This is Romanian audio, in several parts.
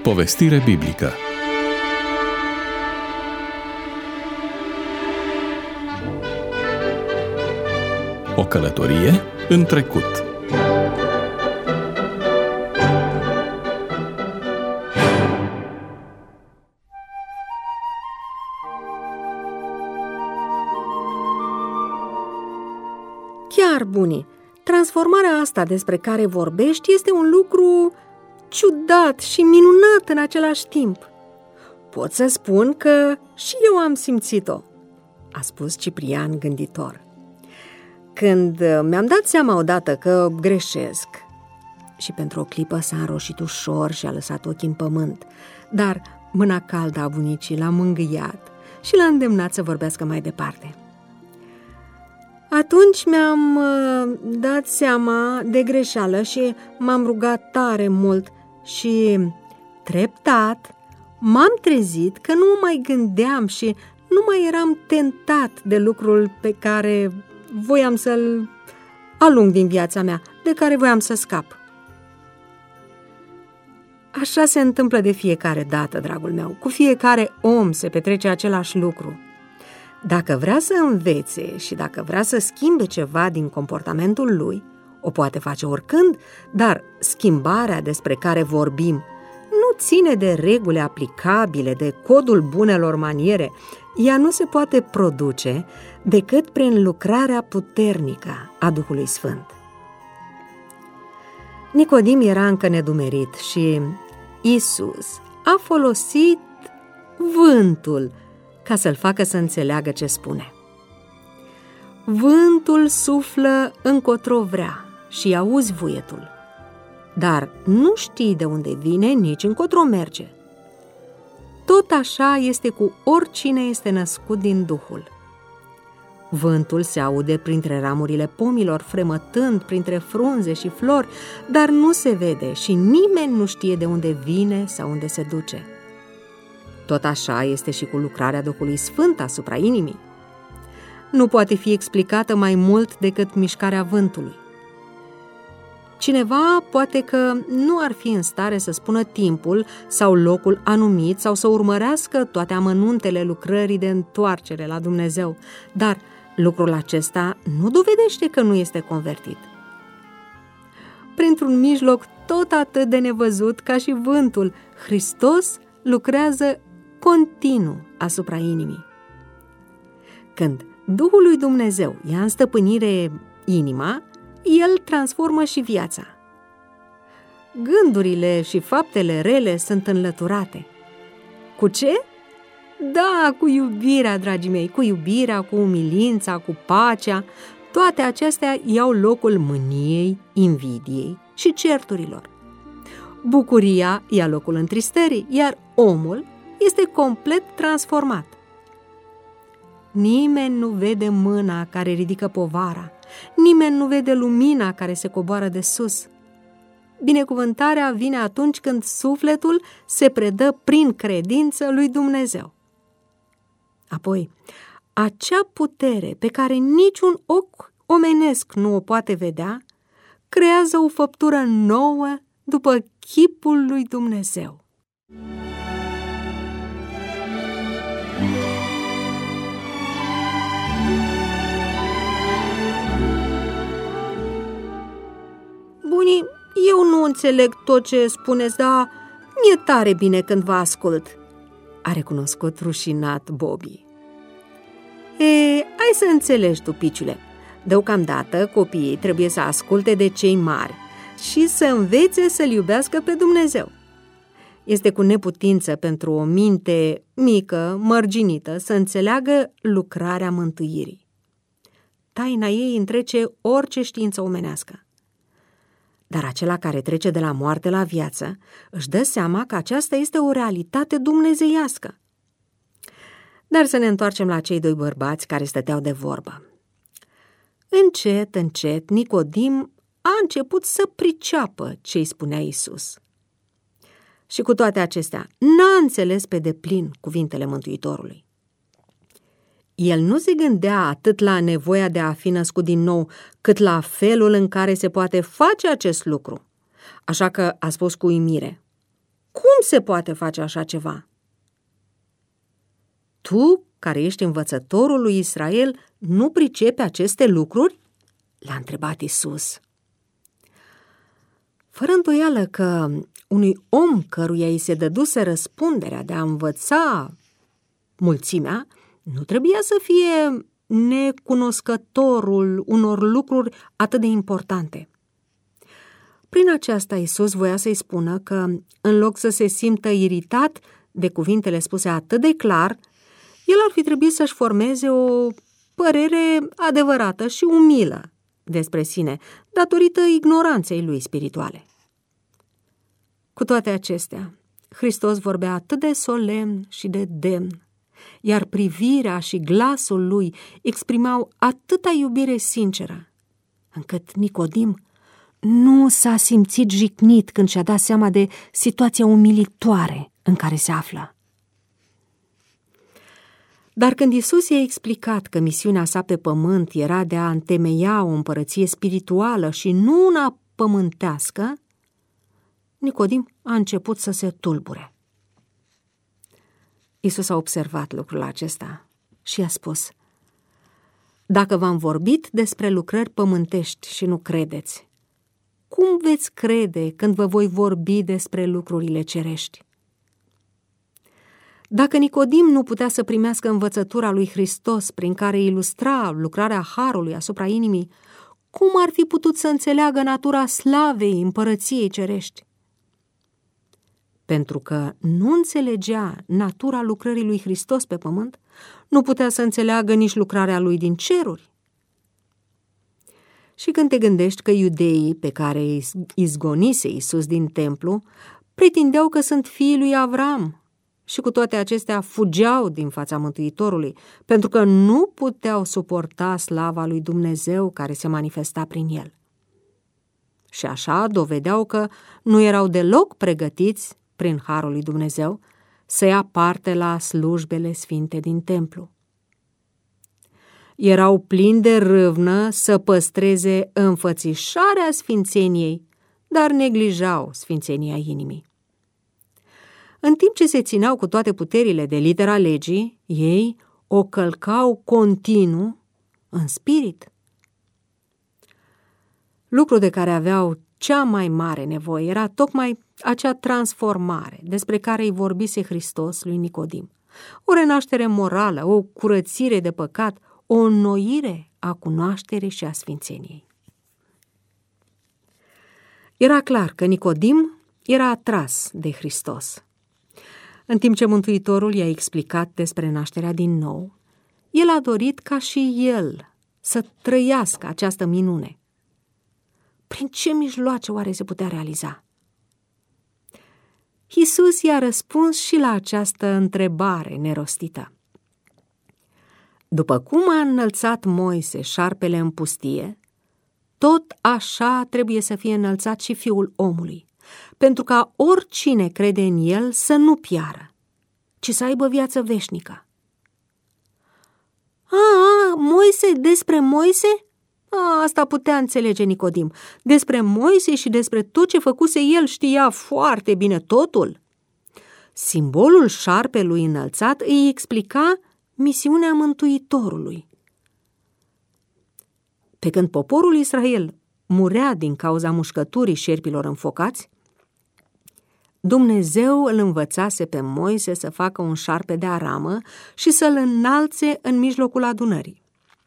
Povestire biblică. O călătorie în trecut. Chiar, bunii, transformarea asta despre care vorbești este un lucru ciudat și minunat în același timp. Pot să spun că și eu am simțit-o, a spus Ciprian gânditor. Când mi-am dat seama odată că greșesc, și pentru o clipă s-a înroșit ușor și a lăsat ochii în pământ, dar mâna caldă a bunicii l-a mângâiat și l-a îndemnat să vorbească mai departe. Atunci mi-am dat seama de greșeală și m-am rugat tare mult și, treptat, m-am trezit că nu mă mai gândeam și nu mai eram tentat de lucrul pe care voiam să-l alung din viața mea, de care voiam să scap. Așa se întâmplă de fiecare dată, dragul meu. Cu fiecare om se petrece același lucru. Dacă vrea să învețe și dacă vrea să schimbe ceva din comportamentul lui, o poate face oricând, dar schimbarea despre care vorbim nu ține de reguli aplicabile, de codul bunelor maniere. Ea nu se poate produce decât prin lucrarea puternică a Duhului Sfânt. Nicodim era încă nedumerit și Iisus a folosit vântul ca să-l facă să înțeleagă ce spune. Vântul suflă încotro vrea și auzi vuietul, dar nu știi de unde vine, nici încotro merge. Tot așa este cu oricine este născut din Duhul. Vântul se aude printre ramurile pomilor, fremătând printre frunze și flori, dar nu se vede și nimeni nu știe de unde vine sau unde se duce. Tot așa este și cu lucrarea Duhului Sfânt asupra inimii. Nu poate fi explicată mai mult decât mișcarea vântului. Cineva poate că nu ar fi în stare să spună timpul sau locul anumit sau să urmărească toate amănuntele lucrării de întoarcere la Dumnezeu, dar lucrul acesta nu dovedește că nu este convertit. Printr-un mijloc tot atât de nevăzut ca și vântul, Hristos lucrează continuu asupra inimii. Când Duhul lui Dumnezeu ia în stăpânire inima, El transformă și viața. Gândurile și faptele rele sunt înlăturate. Cu ce? Da, cu iubirea, dragii mei, cu iubirea, cu umilința, cu pacea. Toate acestea iau locul mâniei, invidiei și certurilor. Bucuria ia locul întristării, iar omul este complet transformat. Nimeni nu vede mâna care ridică povara, nimeni nu vede lumina care se coboară de sus. Binecuvântarea vine atunci când sufletul se predă prin credință lui Dumnezeu. Apoi, acea putere pe care niciun ochi omenesc nu o poate vedea, creează o făptură nouă după chipul lui Dumnezeu. Bunii, eu nu înțeleg tot ce spuneți, dar mi-e tare bine când vă ascult, a recunoscut rușinat Bobby. Hai să înțelegi tu, piciule. Deocamdată copiii trebuie să asculte de cei mari și să învețe să-L iubească pe Dumnezeu. Este cu neputință pentru o minte mică, mărginită, să înțeleagă lucrarea mântuirii. Taina ei întrece orice știință omenească. Dar acela care trece de la moarte la viață își dă seama că aceasta este o realitate dumnezeiască. Dar să ne întoarcem la cei doi bărbați care stăteau de vorbă. Încet, încet, Nicodim a început să priceapă ce îi spunea Iisus. Și cu toate acestea, n-a înțeles pe deplin cuvintele Mântuitorului. El nu se gândea atât la nevoia de a fi născut din nou, cât la felul în care se poate face acest lucru. Așa că a spus cu uimire: Cum se poate face așa ceva? Tu, care ești învățătorul lui Israel, nu pricepi aceste lucruri? L-a întrebat Iisus. Fără îndoială că unui om căruia îi se dăduse răspunderea de a învăța mulțimea, nu trebuia să fie necunoscătorul unor lucruri atât de importante. Prin aceasta Iisus voia să-i spună că, în loc să se simtă iritat de cuvintele spuse atât de clar, el ar fi trebuit să-și formeze o părere adevărată și umilă despre sine, datorită ignoranței lui spirituale. Cu toate acestea, Hristos vorbea atât de solemn și de demn, iar privirea și glasul lui exprimau atâta iubire sinceră, încât Nicodim nu s-a simțit jignit când și-a dat seama de situația umilitoare în care se află. Dar când Iisus i-a explicat că misiunea sa pe pământ era de a întemeia o împărăție spirituală și nu una pământească, Nicodim a început să se tulbure. Iisus a observat lucrul acesta și a spus: dacă v-am vorbit despre lucrări pământești și nu credeți, cum veți crede când vă voi vorbi despre lucrurile cerești? Dacă Nicodim nu putea să primească învățătura lui Hristos prin care ilustra lucrarea harului asupra inimii, cum ar fi putut să înțeleagă natura slavei împărăției cerești? Pentru că nu înțelegea natura lucrării lui Hristos pe pământ, nu putea să înțeleagă nici lucrarea lui din ceruri. Și când te gândești că iudeii pe care îi izgonise Iisus din templu pretindeau că sunt fiii lui Avram și cu toate acestea fugeau din fața Mântuitorului, pentru că nu puteau suporta slava lui Dumnezeu care se manifesta prin el. Și așa dovedeau că nu erau deloc pregătiți, prin harul lui Dumnezeu, să ia parte la slujbele sfinte din templu. Erau plini de râvnă să păstreze înfățișarea sfințeniei, dar neglijau sfințenia inimii. În timp ce se țineau cu toate puterile de litera legii, ei o călcau continuu în spirit. Lucru de care aveau cea mai mare nevoie era tocmai acea transformare despre care îi vorbise Hristos lui Nicodim. O renaștere morală, o curățire de păcat, o înnoire a cunoașterii și a sfințeniei. Era clar că Nicodim era atras de Hristos. În timp ce Mântuitorul i-a explicat despre nașterea din nou, el a dorit ca și el să trăiască această minune. Prin ce mijloace oare se putea realiza? Iisus i-a răspuns și la această întrebare nerostită. După cum a înălțat Moise șarpele în pustie, tot așa trebuie să fie înălțat și Fiul omului, pentru ca oricine crede în el să nu piară, ci să aibă viață veșnică. Moise, despre Moise? Asta putea înțelege Nicodim. Despre Moise și despre tot ce făcuse el știa foarte bine totul. Simbolul șarpelui înălțat îi explica misiunea Mântuitorului. Pe când poporul Israel murea din cauza mușcăturii șerpilor înfocați, Dumnezeu îl învățase pe Moise să facă un șarpe de aramă și să-l înalțe în mijlocul adunării.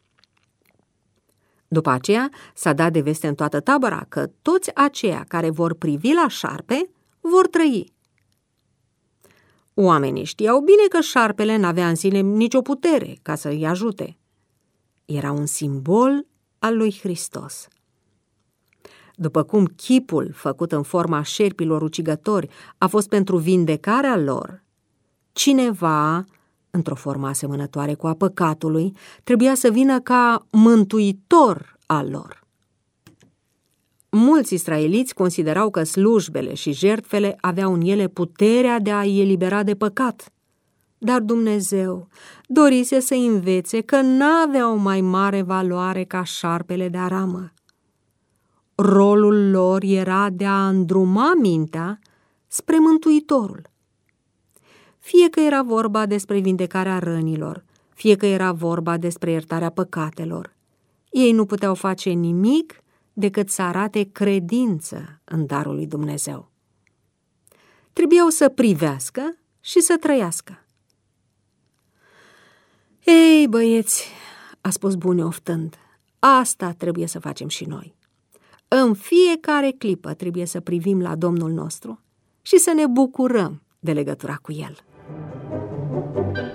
După aceea s-a dat de veste în toată tabăra că toți aceia care vor privi la șarpe vor trăi. Oamenii știau bine că șarpele n-avea în sine nicio putere ca să îi ajute. Era un simbol al lui Hristos. După cum chipul făcut în forma șerpilor ucigători a fost pentru vindecarea lor, cineva, într-o formă asemănătoare cu a păcatului, trebuia să vină ca mântuitor al lor. Mulți israeliți considerau că slujbele și jertfele aveau în ele puterea de a-i elibera de păcat, dar Dumnezeu dorise să învețe că n-aveau mai mare valoare ca șarpele de aramă. Rolul lor era de a îndruma mintea spre Mântuitorul. Fie că era vorba despre vindecarea rănilor, fie că era vorba despre iertarea păcatelor, ei nu puteau face nimic decât să arate credință în darul lui Dumnezeu. Trebuiau să privească și să trăiască. Ei, băieți, a spus Buni oftând, asta trebuie să facem și noi. În fiecare clipă trebuie să privim la Domnul nostru și să ne bucurăm de legătura cu El.